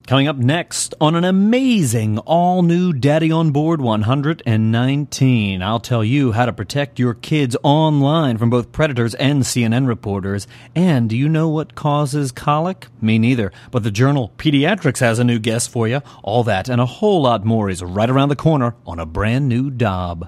Coming up next on an amazing all-new Daddy on Board 119, I'll tell you how to protect your kids online from both predators and CNN reporters. And do you know what causes colic? Me neither. But the journal Pediatrics has a new guest for you. All that and a whole lot more is right around the corner on a brand new Dobb.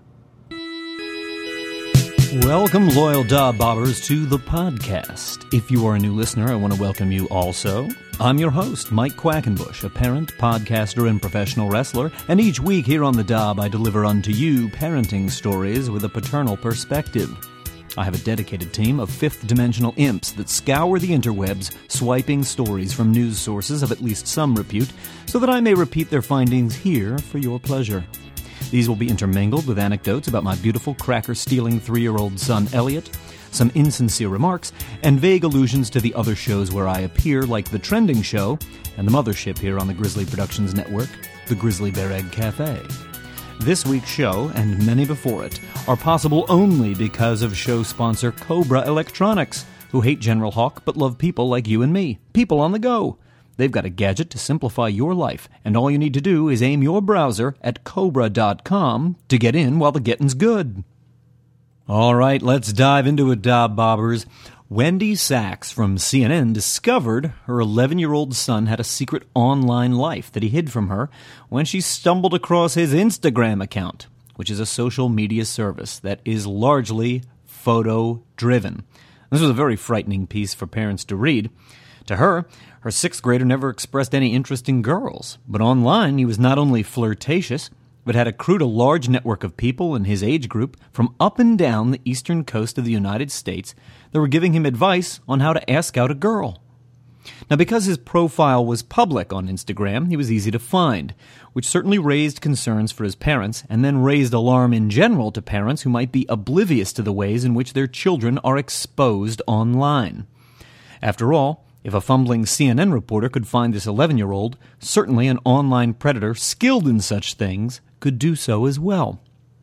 Welcome, loyal Dobb Bobbers, to the podcast. If you are a new listener, I want to welcome you also. I'm your host, Mike Quackenbush, a parent, podcaster, and professional wrestler, and each week here on the Dobb, I deliver unto you parenting stories with a paternal perspective. I have a dedicated team of fifth-dimensional imps that scour the interwebs, swiping stories from news sources of at least some repute, so that I may repeat their findings here for your pleasure. These will be intermingled with anecdotes about my beautiful cracker-stealing 3-year-old son, Elliot, some insincere remarks, and vague allusions to the other shows where I appear, like The Trending Show and the mothership here on the Grizzly Productions Network, the Grizzly Bear Egg Cafe. This week's show, and many before it, are possible only because of show sponsor Cobra Electronics, who hate General Hawk but love people like you and me, people on the go. They've got a gadget to simplify your life, and all you need to do is aim your browser at Cobra.com to get in while the getting's good. All right, let's dive into it, Dobb Bobbers. Wendy Sachs from CNN discovered her 11-year-old son had a secret online life that he hid from her when she stumbled across his Instagram account, which is a social media service that is largely photo-driven. This was a very frightening piece for parents to read. To her 6th grader never expressed any interest in girls, but online he was not only flirtatious, but had accrued a large network of people in his age group from up and down the eastern coast of the United States that were giving him advice on how to ask out a girl. Now, because his profile was public on Instagram, he was easy to find, which certainly raised concerns for his parents, and then raised alarm in general to parents who might be oblivious to the ways in which their children are exposed online. After all, if a fumbling CNN reporter could find this 11-year-old, certainly an online predator skilled in such things could do so as well.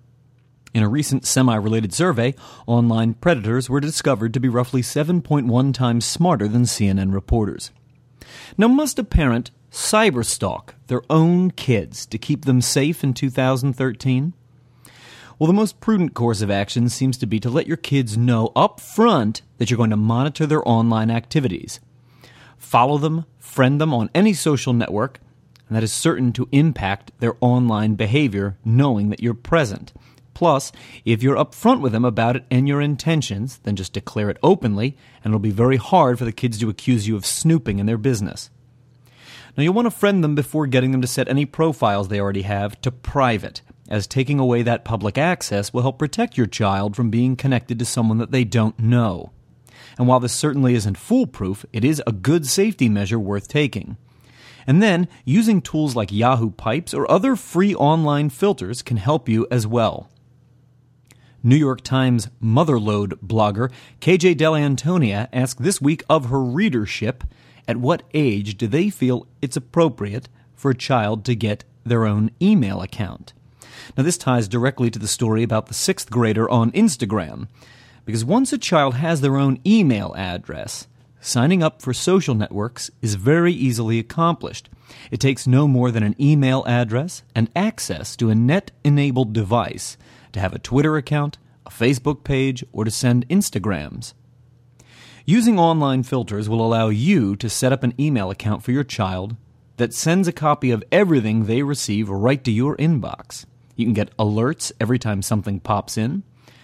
In a recent semi-related survey, online predators were discovered to be roughly 7.1 times smarter than CNN reporters. Now, must a parent cyberstalk their own kids to keep them safe in 2013? Well, the most prudent course of action seems to be to let your kids know up front that you're going to monitor their online activities. Follow them, friend them on any social network, and that is certain to impact their online behavior, knowing that you're present. Plus, if you're upfront with them about it and your intentions, then just declare it openly, and it'll be very hard for the kids to accuse you of snooping in their business. Now, you'll want to friend them before getting them to set any profiles they already have to private, as taking away that public access will help protect your child from being connected to someone that they don't know. And while this certainly isn't foolproof, it is a good safety measure worth taking. And then, using tools like Yahoo Pipes or other free online filters can help you as well. New York Times Motherload blogger KJ Dell'Antonia asked this week of her readership, at what age do they feel it's appropriate for a child to get their own email account? Now, this ties directly to the story about the 6th grader on Instagram. Because once a child has their own email address, signing up for social networks is very easily accomplished. It takes no more than an email address and access to a net-enabled device to have a Twitter account, a Facebook page, or to send Instagrams. Using online filters will allow you to set up an email account for your child that sends a copy of everything they receive right to your inbox. You can get alerts every time something pops in.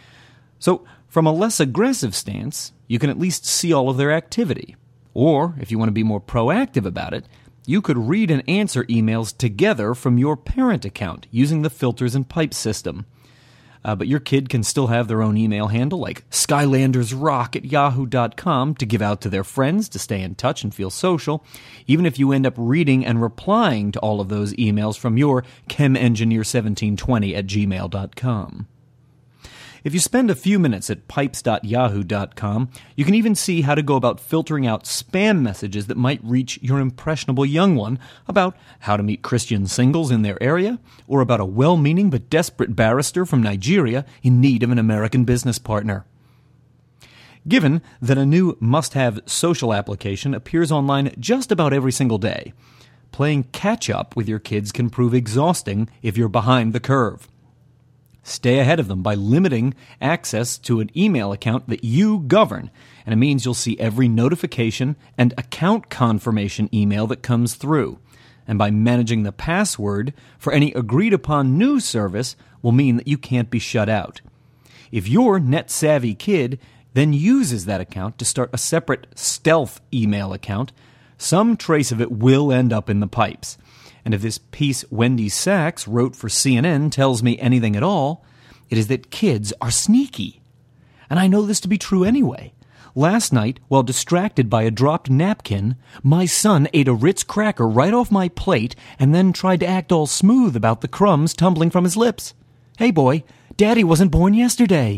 So, from a less aggressive stance, you can at least see all of their activity. Or, if you want to be more proactive about it, you could read and answer emails together from your parent account using the filters and pipe system. But your kid can still have their own email handle, like skylandersrock@yahoo.com, to give out to their friends to stay in touch and feel social, even if you end up reading and replying to all of those emails from your chemengineer1720@gmail.com. If you spend a few minutes at pipes.yahoo.com, you can even see how to go about filtering out spam messages that might reach your impressionable young one about how to meet Christian singles in their area, or about a well-meaning but desperate barrister from Nigeria in need of an American business partner. Given that a new must-have social application appears online just about every single day, playing catch-up with your kids can prove exhausting if you're behind the curve. Stay ahead of them by limiting access to an email account that you govern, and it means you'll see every notification and account confirmation email that comes through. And by managing the password for any agreed-upon news service will mean that you can't be shut out. If your net-savvy kid then uses that account to start a separate stealth email account, some trace of it will end up in the pipes. And if this piece Wendy Sachs wrote for CNN tells me anything at all, it is that kids are sneaky. And I know this to be true anyway. Last night, while distracted by a dropped napkin, my son ate a Ritz cracker right off my plate and then tried to act all smooth about the crumbs tumbling from his lips. Hey boy, Daddy wasn't born yesterday.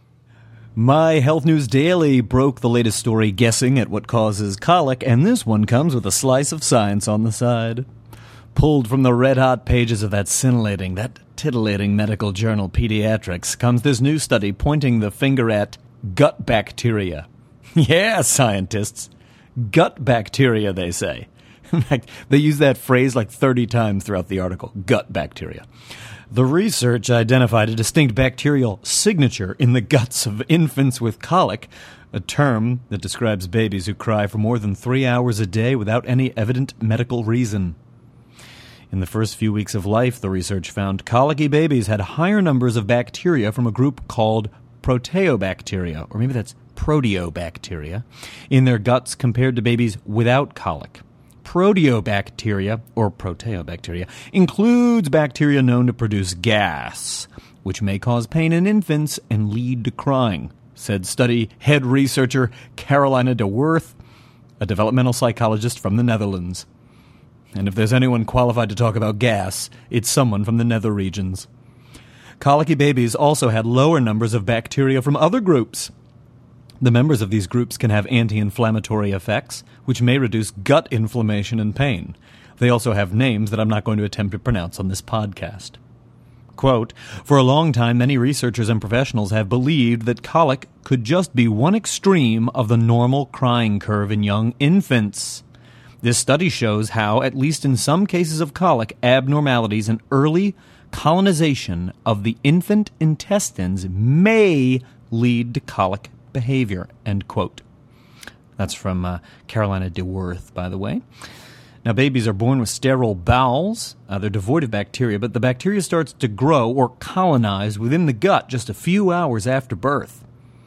My Health News Daily broke the latest story guessing at what causes colic, and this one comes with a slice of science on the side. Pulled from the red-hot pages of that scintillating, that titillating medical journal Pediatrics comes this new study pointing the finger at gut bacteria. Yeah, scientists. Gut bacteria, they say. In fact, they use that phrase like 30 times throughout the article, gut bacteria. The research identified a distinct bacterial signature in the guts of infants with colic, a term that describes babies who cry for more than 3 hours a day without any evident medical reason. In the first few weeks of life, the research found colicky babies had higher numbers of bacteria from a group called proteobacteria, or maybe that's proteobacteria, in their guts compared to babies without colic. Proteobacteria, or proteobacteria, includes bacteria known to produce gas, which may cause pain in infants and lead to crying, said study head researcher Caroline de Worth, a developmental psychologist from the Netherlands. And if there's anyone qualified to talk about gas, it's someone from the nether regions. Colicky babies also had lower numbers of bacteria from other groups. The members of these groups can have anti-inflammatory effects, which may reduce gut inflammation and pain. They also have names that I'm not going to attempt to pronounce on this podcast. Quote, for a long time, many researchers and professionals have believed that colic could just be one extreme of the normal crying curve in young infants. This study shows how, at least in some cases of colic, abnormalities and early colonization of the infant intestines may lead to colic behavior, end quote. That's from Carolina de Worth, by the way. Now, babies are born with sterile bowels. They're devoid of bacteria, but the bacteria starts to grow or colonize within the gut just a few hours after birth.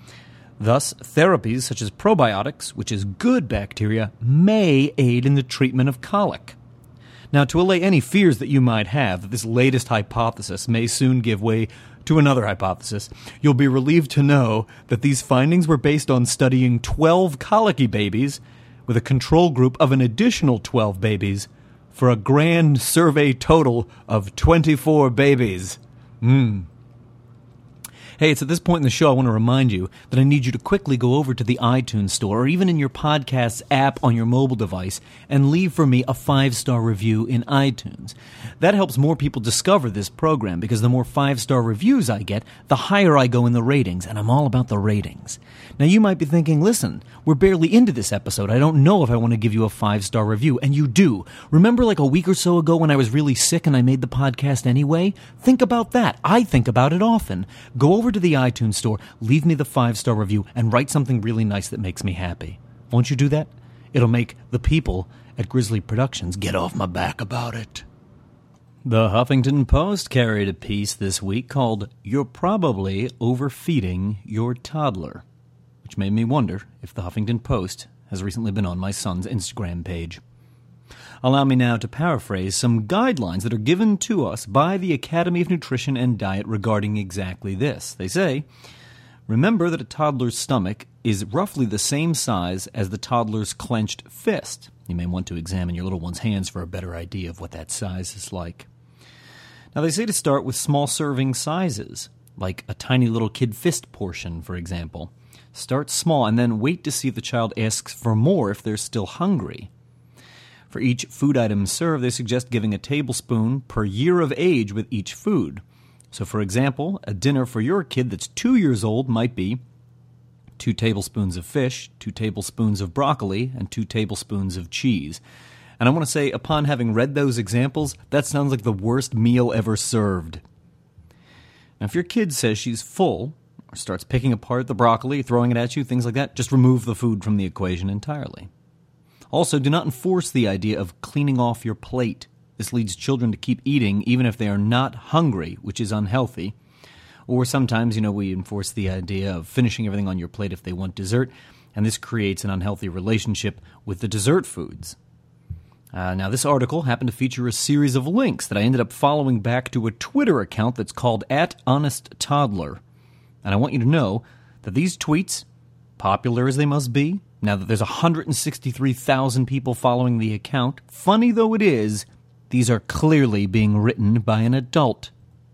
Thus, therapies such as probiotics, which is good bacteria, may aid in the treatment of colic. Now, to allay any fears that you might have that this latest hypothesis may soon give way to another hypothesis, you'll be relieved to know that these findings were based on studying 12 colicky babies with a control group of an additional 12 babies for a grand survey total of 24 babies. Hey, it's at this point in the show I want to remind you that I need you to quickly go over to the iTunes store or even in your podcast's app on your mobile device and leave for me a 5-star review in iTunes. That helps more people discover this program because the more 5-star reviews I get, the higher I go in the ratings, and I'm all about the ratings. Now, you might be thinking, listen, we're barely into this episode. I don't know if I want to give you a 5-star review, and you do. Remember like a week or so ago when I was really sick and I made the podcast anyway? Think about that. I think about it often. Go over to the iTunes store, leave me the 5-star review, and write something really nice that makes me happy. Won't you do that? It'll make the people at Grizzly Productions get off my back about it. The Huffington Post carried a piece this week called "You're Probably Overfeeding Your Toddler," which made me wonder if the Huffington Post has recently been on my son's Instagram page. Allow me now to paraphrase some guidelines that are given to us by the Academy of Nutrition and Diet regarding exactly this. They say, remember that a toddler's stomach is roughly the same size as the toddler's clenched fist. You may want to examine your little one's hands for a better idea of what that size is like. Now, they say to start with small serving sizes, like a tiny little kid fist portion, for example. Start small and then wait to see if the child asks for more if they're still hungry. For each food item served, they suggest giving a tablespoon per year of age with each food. So, for example, a dinner for your kid that's 2 years old might be 2 tablespoons of fish, 2 tablespoons of broccoli, and 2 tablespoons of cheese. And I want to say, upon having read those examples, that sounds like the worst meal ever served. Now, if your kid says she's full, or starts picking apart the broccoli, throwing it at you, things like that, just remove the food from the equation entirely. Also, do not enforce the idea of cleaning off your plate. This leads children to keep eating even if they are not hungry, which is unhealthy. Or sometimes, we enforce the idea of finishing everything on your plate if they want dessert, and this creates an unhealthy relationship with the dessert foods. Now, this article happened to feature a series of links that I ended up following back to a Twitter account that's called @HonestToddler. And I want you to know that these tweets, popular as they must be, now that there's 163,000 people following the account, funny though it is, these are clearly being written by an adult.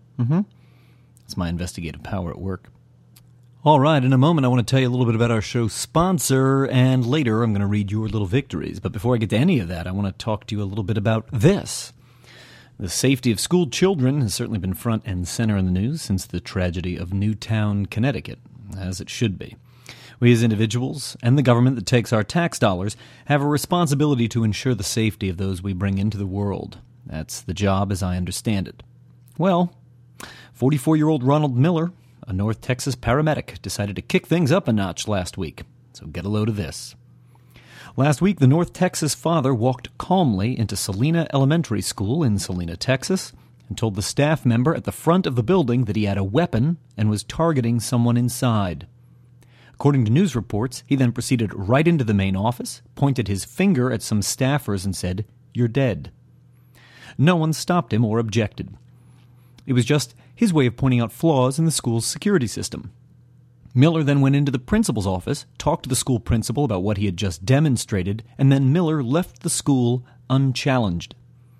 That's my investigative power at work. All right, in a moment I want to tell you a little bit about our show's sponsor, and later I'm going to read your little victories. But before I get to any of that, I want to talk to you a little bit about this. The safety of school children has certainly been front and center in the news since the tragedy of Newtown, Connecticut, as it should be. We as individuals, and the government that takes our tax dollars, have a responsibility to ensure the safety of those we bring into the world. That's the job as I understand it. Well, 44-year-old Ronald Miller, a North Texas paramedic, decided to kick things up a notch last week. So get a load of this. Last week, the North Texas father walked calmly into Salina Elementary School in Salina, Texas, and told the staff member at the front of the building that he had a weapon and was targeting someone inside. According to news reports, he then proceeded right into the main office, pointed his finger at some staffers and said, "You're dead." No one stopped him or objected. It was just his way of pointing out flaws in the school's security system. Miller then went into the principal's office, talked to the school principal about what he had just demonstrated, and then Miller left the school unchallenged.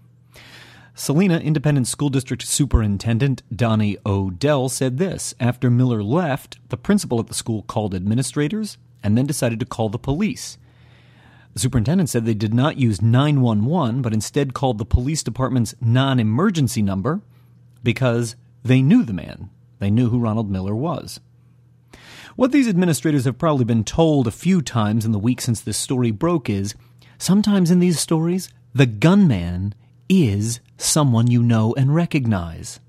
Salina Independent School District Superintendent Donnie O'Dell said this: after Miller left, the principal at the school called administrators and then decided to call the police. The superintendent said they did not use 911, but instead called the police department's non-emergency number because they knew the man. They knew who Ronald Miller was. What these administrators have probably been told a few times in the week since this story broke is, sometimes in these stories, the gunman is someone you know and recognize.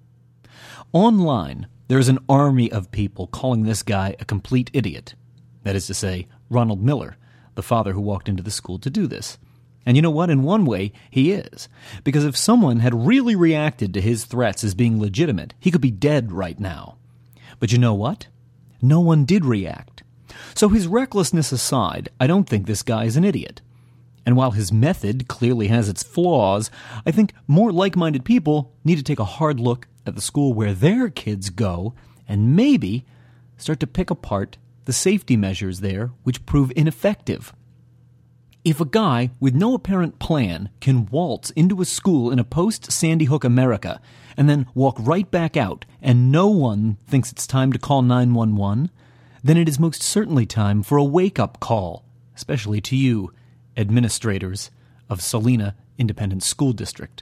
Online, there's an army of people calling this guy a complete idiot. That is to say, Ronald Miller, the father who walked into the school to do this. And you know what? In one way, he is. Because if someone had really reacted to his threats as being legitimate, he could be dead right now. But you know what? No one did react. So his recklessness aside, I don't think this guy is an idiot. And while his method clearly has its flaws, I think more like-minded people need to take a hard look at the school where their kids go and maybe start to pick apart the safety measures there which prove ineffective. If a guy with no apparent plan can waltz into a school in a post-Sandy Hook America and then walk right back out and no one thinks it's time to call 911, then it is most certainly time for a wake-up call, especially to you, administrators of Salina Independent School District.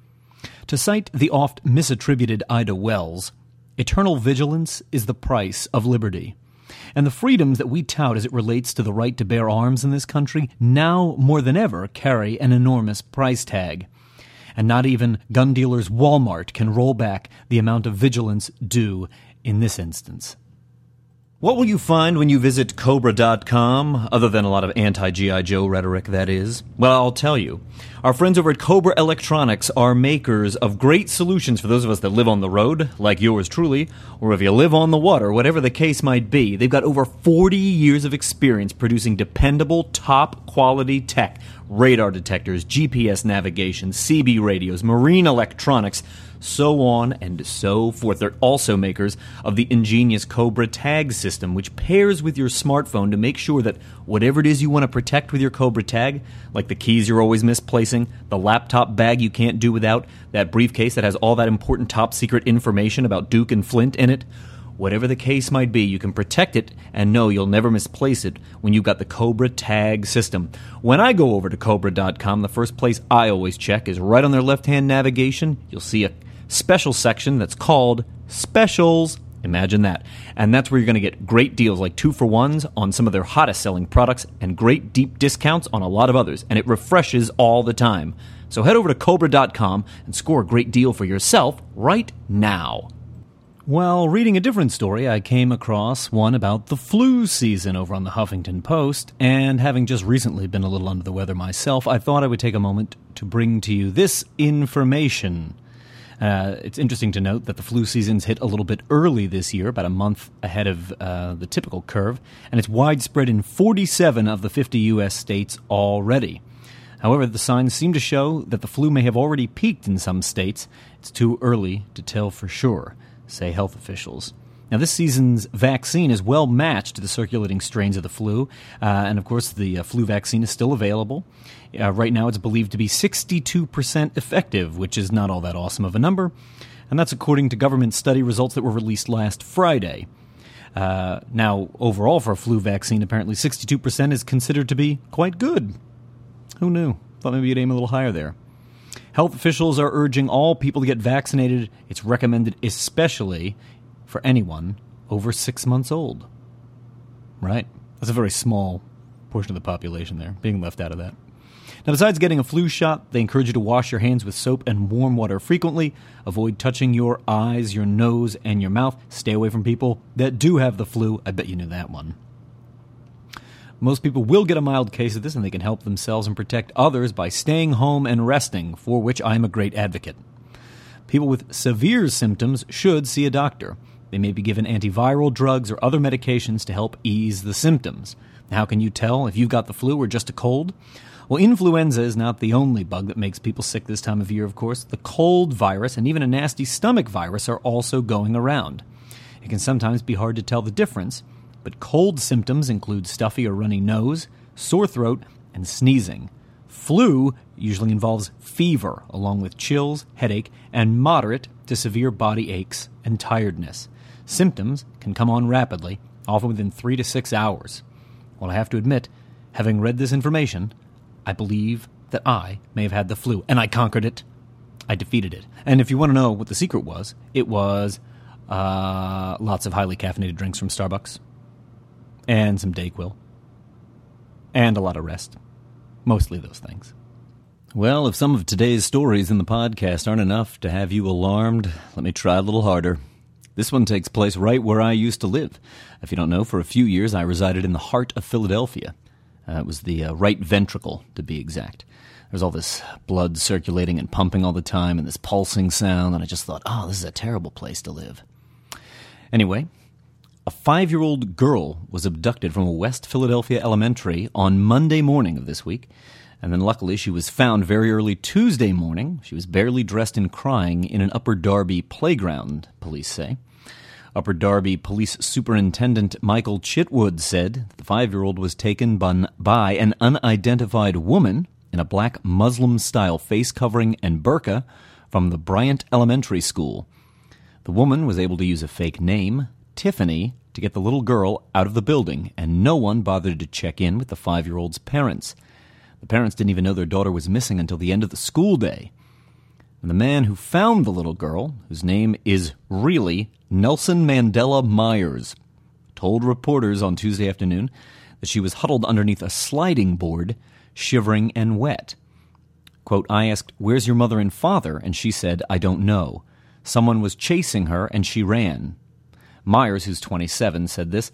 To cite the oft misattributed Ida Wells, eternal vigilance is the price of liberty. And the freedoms that we tout as it relates to the right to bear arms in this country now more than ever carry an enormous price tag. And not even gun dealers Walmart can roll back the amount of vigilance due in this instance. What will you find when you visit Cobra.com, other than a lot of anti-G.I. Joe rhetoric, that is? Well, I'll tell you. Our friends over at Cobra Electronics are makers of great solutions for those of us that live on the road, like yours truly, or if you live on the water, whatever the case might be. They've got over 40 years of experience producing dependable, top-quality tech. Radar detectors, GPS navigation, CB radios, marine electronics, so on and so forth. They're also makers of the ingenious Cobra Tag system, which pairs with your smartphone to make sure that whatever it is you want to protect with your Cobra Tag, like the keys you're always misplacing, the laptop bag you can't do without, that briefcase that has all that important top-secret information about Duke and Flint in it, whatever the case might be, you can protect it and know you'll never misplace it when you've got the Cobra Tag system. When I go over to Cobra.com, the first place I always check is right on their left-hand navigation. You'll see a special section that's called Specials. Imagine that. And that's where you're going to get great deals like 2-for-1s on some of their hottest selling products and great deep discounts on a lot of others. And it refreshes all the time. So head over to Cobra.com and score a great deal for yourself right now. While reading a different story, I came across one about the flu season over on the Huffington Post, and having just recently been a little under the weather myself, I thought I would take a moment to bring to you this information. It's interesting to note that the flu season's hit a little bit early this year, about a month ahead of the typical curve, and it's widespread in 47 of the 50 U.S. states already. However, the signs seem to show that the flu may have already peaked in some states. It's too early to tell for sure, say health officials. Now, this season's vaccine is well matched to the circulating strains of the flu, and of course the flu vaccine is still available. Right now it's believed to be 62% effective, which is not all that awesome of a number, and that's according to government study results that were released last Friday. Now, overall for a flu vaccine, apparently 62% is considered to be quite good. Who knew? Thought maybe you'd aim a little higher there. Health officials are urging all people to get vaccinated. It's recommended especially for anyone over 6 months old. Right? That's a very small portion of the population there, being left out of that. Now, besides getting a flu shot, they encourage you to wash your hands with soap and warm water frequently. Avoid touching your eyes, your nose, and your mouth. Stay away from people that do have the flu. I bet you knew that one. Most people will get a mild case of this, and they can help themselves and protect others by staying home and resting, for which I am a great advocate. People with severe symptoms should see a doctor. They may be given antiviral drugs or other medications to help ease the symptoms. How can you tell if you've got the flu or just a cold? Well, influenza is not the only bug that makes people sick this time of year, of course. The cold virus and even a nasty stomach virus are also going around. It can sometimes be hard to tell the difference, but cold symptoms include stuffy or runny nose, sore throat, and sneezing. Flu usually involves fever, along with chills, headache, and moderate to severe body aches and tiredness. Symptoms can come on rapidly, often within 3 to 6 hours. Well, I have to admit, having read this information, I believe that I may have had the flu, and I conquered it. I defeated it. And if you want to know what the secret was, it was lots of highly caffeinated drinks from Starbucks, and some Dayquil, and a lot of rest. Mostly those things. Well, if some of today's stories in the podcast aren't enough to have you alarmed, let me try a little harder. This one takes place right where I used to live. If you don't know, for a few years I resided in the heart of Philadelphia. It was the right ventricle, to be exact. There's all this blood circulating and pumping all the time and this pulsing sound, and I just thought, this is a terrible place to live. Anyway, a 5-year-old girl was abducted from a West Philadelphia elementary on Monday morning of this week, and then luckily she was found very early Tuesday morning. She was barely dressed and crying in an Upper Darby playground, police say. Upper Darby Police Superintendent Michael Chitwood said the 5-year-old was taken by an unidentified woman in a black Muslim-style face covering and burqa from the Bryant Elementary School. The woman was able to use a fake name, Tiffany, to get the little girl out of the building, and no one bothered to check in with the 5-year-old's parents. The parents didn't even know their daughter was missing until the end of the school day. And the man who found the little girl, whose name is really Nelson Mandela Myers, told reporters on Tuesday afternoon that she was huddled underneath a sliding board, shivering and wet. Quote, I asked, "Where's your mother and father?" And she said, "I don't know. Someone was chasing her and she ran." Myers, who's 27, said this.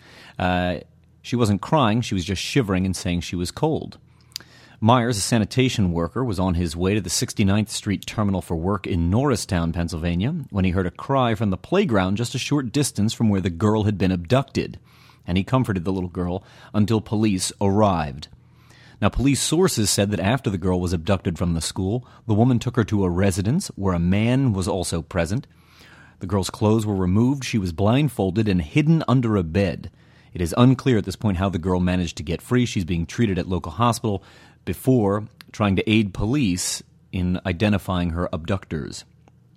She wasn't crying, she was just shivering and saying she was cold. Myers, a sanitation worker, was on his way to the 69th Street terminal for work in Norristown, Pennsylvania, when he heard a cry from the playground just a short distance from where the girl had been abducted, and he comforted the little girl until police arrived. Now, police sources said that after the girl was abducted from the school, the woman took her to a residence where a man was also present. The girl's clothes were removed, she was blindfolded and hidden under a bed. It is unclear at this point how the girl managed to get free. She's being treated at local hospital before trying to aid police in identifying her abductors.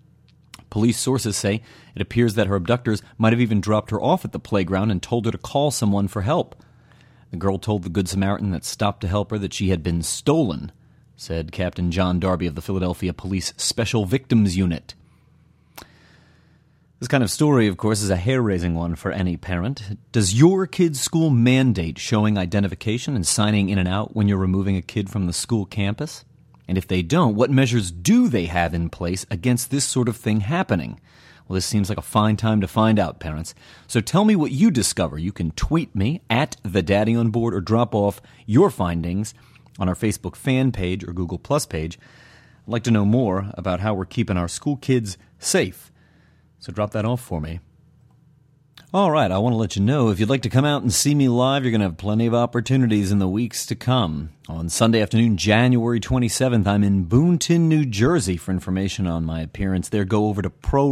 Police sources say it appears that her abductors might have even dropped her off at the playground and told her to call someone for help. The girl told the Good Samaritan that stopped to help her that she had been stolen, said Captain John Darby of the Philadelphia Police Special Victims Unit. This kind of story, of course, is a hair-raising one for any parent. Does your kid's school mandate showing identification and signing in and out when you're removing a kid from the school campus? And if they don't, what measures do they have in place against this sort of thing happening? Well, this seems like a fine time to find out, parents. So tell me what you discover. You can tweet me at @TheDaddyOnBoard or drop off your findings on our Facebook fan page or Google Plus page. I'd like to know more about how we're keeping our school kids safe. So drop that off for me. All right, I want to let you know, if you'd like to come out and see me live, you're going to have plenty of opportunities in the weeks to come. On Sunday afternoon, January 27th, I'm in Boonton, New Jersey. For information on my appearance there, go over to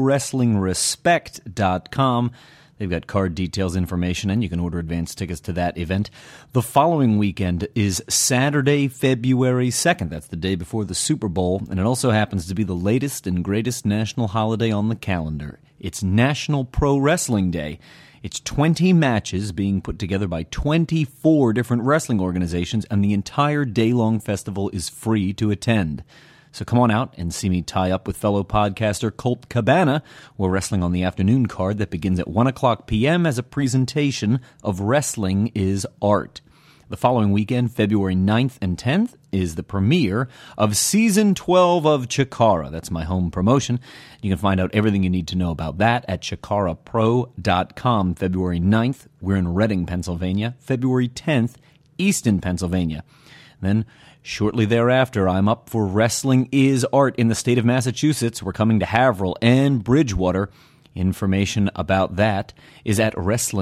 ProWrestlingRespect.com. They've got card details, information, and you can order advance tickets to that event. The following weekend is Saturday, February 2nd. That's the day before the Super Bowl, and it also happens to be the latest and greatest national holiday on the calendar. It's National Pro Wrestling Day. It's 20 matches being put together by 24 different wrestling organizations, and the entire day-long festival is free to attend. So come on out and see me tie up with fellow podcaster Colt Cabana. We're wrestling on the afternoon card that begins at 1 o'clock p.m. as a presentation of Wrestling is Art. The following weekend, February 9th and 10th, is the premiere of Season 12 of Chikara. That's my home promotion. You can find out everything you need to know about that at chikarapro.com. February 9th, we're in Reading, Pennsylvania. February 10th, Easton, Pennsylvania. Then, shortly thereafter, I'm up for Wrestling is Art in the state of Massachusetts. We're coming to Haverhill and Bridgewater. Information about that is at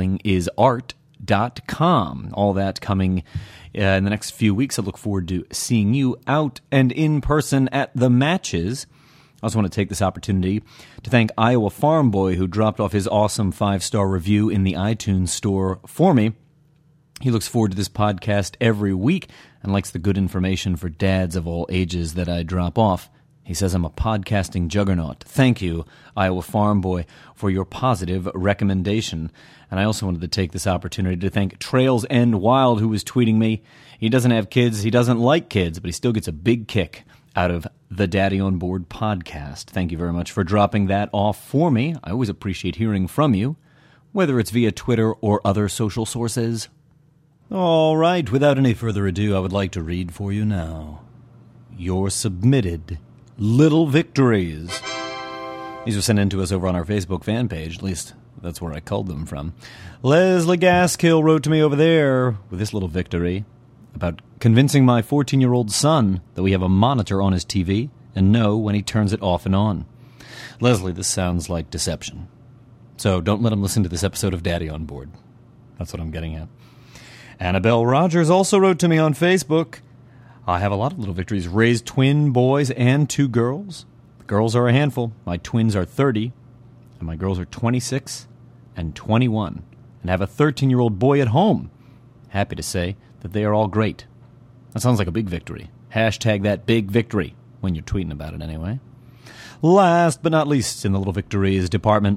wrestlingisart.com. All that coming in the next few weeks. I look forward to seeing you out and in person at the matches. I also want to take this opportunity to thank Iowa Farm Boy, who dropped off his awesome 5-star review in the iTunes store for me. He looks forward to this podcast every week and likes the good information for dads of all ages that I drop off. He says I'm a podcasting juggernaut. Thank you, Iowa Farm Boy, for your positive recommendation. And I also wanted to take this opportunity to thank Trails End Wild, who was tweeting me. He doesn't have kids, he doesn't like kids, but he still gets a big kick out of the Daddy on Board podcast. Thank you very much for dropping that off for me. I always appreciate hearing from you, whether it's via Twitter or other social sources. All right, without any further ado, I would like to read for you now your submitted little victories. These were sent in to us over on our Facebook fan page, at least that's where I culled them from. Leslie Gaskill wrote to me over there with this little victory about convincing my 14-year-old son that we have a monitor on his TV and know when he turns it off and on. Leslie, this sounds like deception. So don't let him listen to this episode of Daddy on Board. That's what I'm getting at. Annabelle Rogers also wrote to me on Facebook. I have a lot of little victories. Raised twin boys and 2 girls. The girls are a handful. My twins are 30, and my girls are 26 and 21, and have a 13-year-old boy at home. Happy to say that they are all great. That sounds like a big victory. Hashtag that big victory when you're tweeting about it anyway. Last but not least in the little victories department,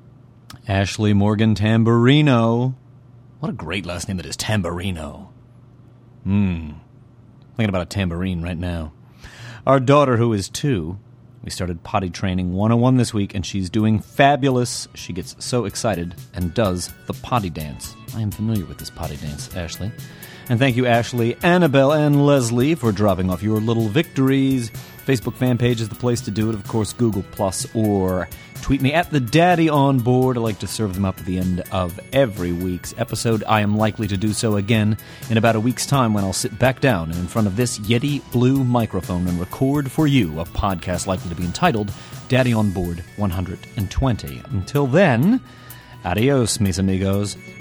Ashley Morgan Tamburino. What a great last name that is, Tamburino. Thinking about a tambourine right now. Our daughter, who is 2, we started potty training 101 this week, and she's doing fabulous. She gets so excited and does the potty dance. I am familiar with this potty dance, Ashley. And thank you, Ashley, Annabelle, and Leslie for dropping off your little victories. Facebook fan page is the place to do it. Of course, Google Plus, or tweet me at the Daddy on Board. I like to serve them up at the end of every week's episode. I am likely to do so again in about a week's time when I'll sit back down in front of this Yeti Blue microphone and record for you a podcast likely to be entitled Daddy on Board 120. Until then, adios, mis amigos.